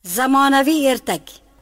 Zamonaviy ertak.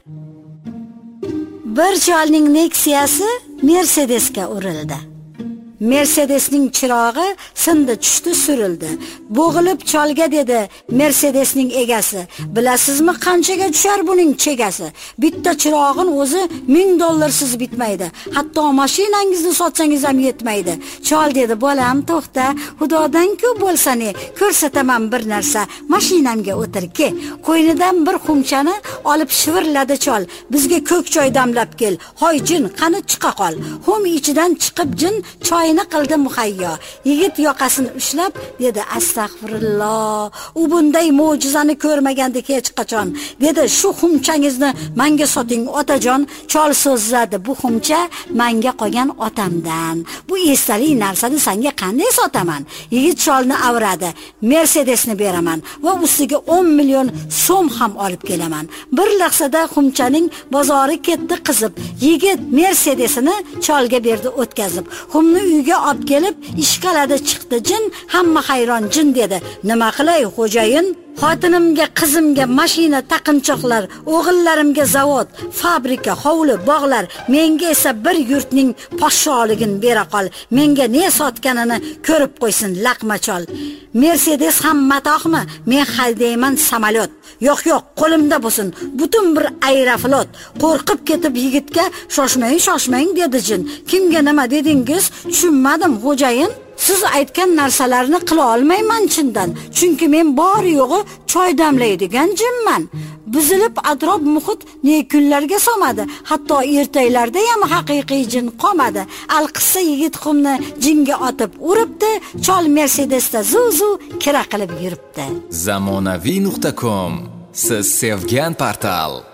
Bir cholning Nexia'si Mercedesga urildi. Mercedesning chirog'i sindi tushdi surildi. Bo'g'ilib cholga dedi Mercedesning egasi. Bilasizmi qanchaga tushar buning chegasi? Bitta chirog'in o'zi $1000 bitmaydi. Hatto mashinangizni sotsangiz ham yetmaydi. Chol dedi, bolam to'xta, Xudodan-ku bo'lsani, ko'rsataman bir narsa. Mashinamga o'tirki. Qo'ynidan bir xumchani olib shivirladi chol. Bizga ko'k choy damlab kel. Hoy jin, qani chiqa qol. Xum ichidan chiqib jin choy qildi muhayyo. Yigit yoqasini ushlab dedi, astag'firulloh. U bunday mo'jizani ko'rmagandi hech qachon. Dedi, shu xumchangizni menga soting otajon. Chol so'zladi, bu xumcha menga qolgan otamdan. Bu esdalik narsani senga qanday sotaman? Yigit cholni avradi. Mercedesni beraman va ustiga 10 million so'm ham olib kelaman. Bir lahzada xumchaning bozori ketdi qizib. Yigit Mercedesini cholga berdi o'tkazib. Xumni uyga olib kelib ishqaladi chiqdi jin, hamma hayron jin dedi. Nima qilay xo'jayin? Xotinimga, qizimga mashina, taqinchoqlar, o'g'illarimga zavod, fabrika, hovli, bog'lar, menga esa bir yurtning podsholigini bera qol. Menga ne sotganini ko'rib qo'ysin laqmachol. Mercedes ham matoqmi? Men haydayman samolyot. Yo'q, qo'limda bo'lsin butun bir aeroflot. Qo'rqib ketib yigitga shoshmang dedi jin. Kimga nima dedingiz? Tushunmadim xo'jayin. Siz aytgan narsalarni qila olmayman chindan. Chunki men bor yo'g'i choy damlaydigan jinman. Buzilib atrof muhit ne kunlarga somadi. Hatto ertaklarda ham haqiqiy jin qolmadi. Alqissa yigit xumni jinga otib uribdi, chol Mercedesda zuzu kira qilib yuribdi. Zamonaviy.com. Siz sevgan portal.